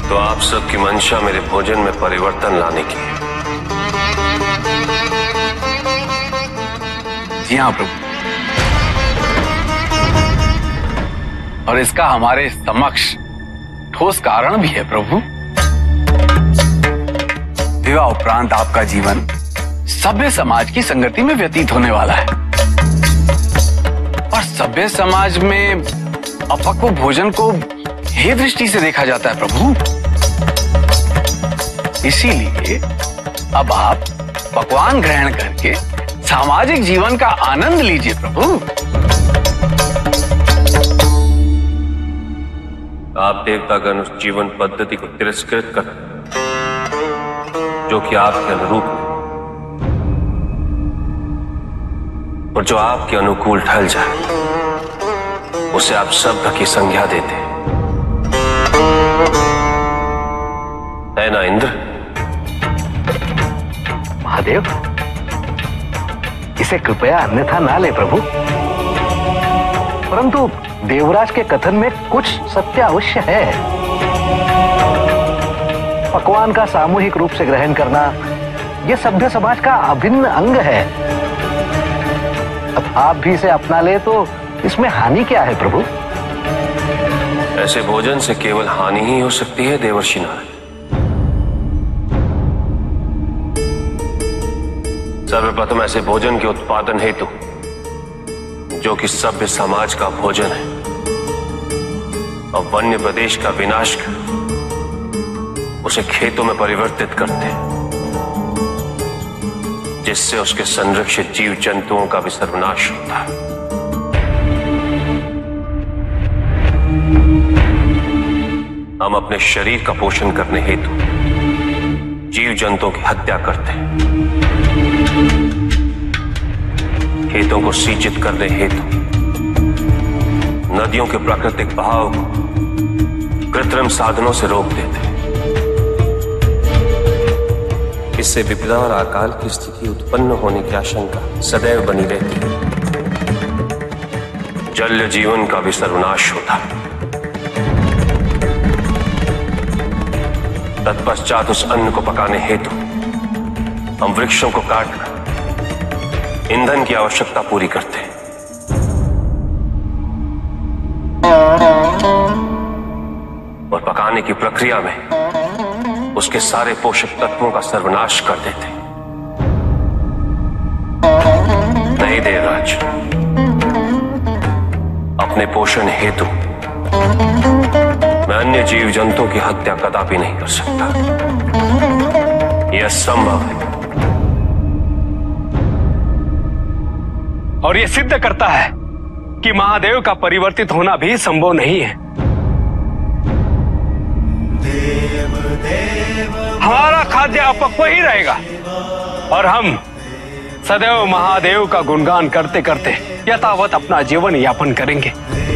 तो आप सबकी मंशा मेरे भोजन में परिवर्तन लाने की है। जी हाँ प्रभु, और इसका हमारे समक्ष ठोस कारण भी है प्रभु। विवाह उपरांत आपका जीवन सभ्य समाज की संगति में व्यतीत होने वाला है, और सभ्य समाज में अपक्व भोजन को हे दृष्टि से देखा जाता है प्रभु। इसीलिए अब आप पकवान ग्रहण करके सामाजिक जीवन का आनंद लीजिए प्रभु। आप देवतागण उस जीवन पद्धति को तिरस्कृत कर जो कि आपके अनुरूप है, और जो आपके अनुकूल ढल जाए उसे आप शब्द की संज्ञा देते है ना इंद्र? महादेव, इसे कृपया अन्यथा ना ले प्रभु, परंतु देवराज के कथन में कुछ सत्य अवश्य है। पकवान का सामूहिक रूप से ग्रहण करना यह सभ्य समाज का अभिन्न अंग है। अब आप भी इसे अपना ले तो इसमें हानि क्या है प्रभु? ऐसे भोजन से केवल हानि ही हो सकती है देवर्षि नारद। सर्वप्रथम ऐसे भोजन के उत्पादन हेतु जो कि सभ्य समाज का भोजन है और वन्य प्रदेश का विनाश कर उसे खेतों में परिवर्तित करते हैं, जिससे उसके संरक्षित जीव जंतुओं का भी सर्वनाश होता है। हम अपने शरीर का पोषण करने हेतु जीव जंतुओं की हत्या करते हैं, खेतों को सिंचित करने हेतु नदियों के प्राकृतिक बहाव को कृत्रिम साधनों से रोक देते हैं। इससे विपदा और अकाल की स्थिति उत्पन्न होने की आशंका सदैव बनी रहती है। जल जीवन का भी सर्वनाश होता है। तत्पश्चात उस अन्न को पकाने हेतु हम वृक्षों को काटकर ईंधन की आवश्यकता पूरी करते हैं। और पकाने की प्रक्रिया में उसके सारे पोषक तत्वों का सर्वनाश कर देते हैं। नहीं देवराज, अपने पोषण हेतु मैं अन्य जीव जंतुओं की हत्या कदापि नहीं कर सकता। यह असंभव है। और यह सिद्ध करता है कि महादेव का परिवर्तित होना भी संभव नहीं है। हमारा खाद्य अपक्व ही रहेगा और हम सदैव महादेव का गुणगान करते करते यथावत अपना जीवन यापन करेंगे।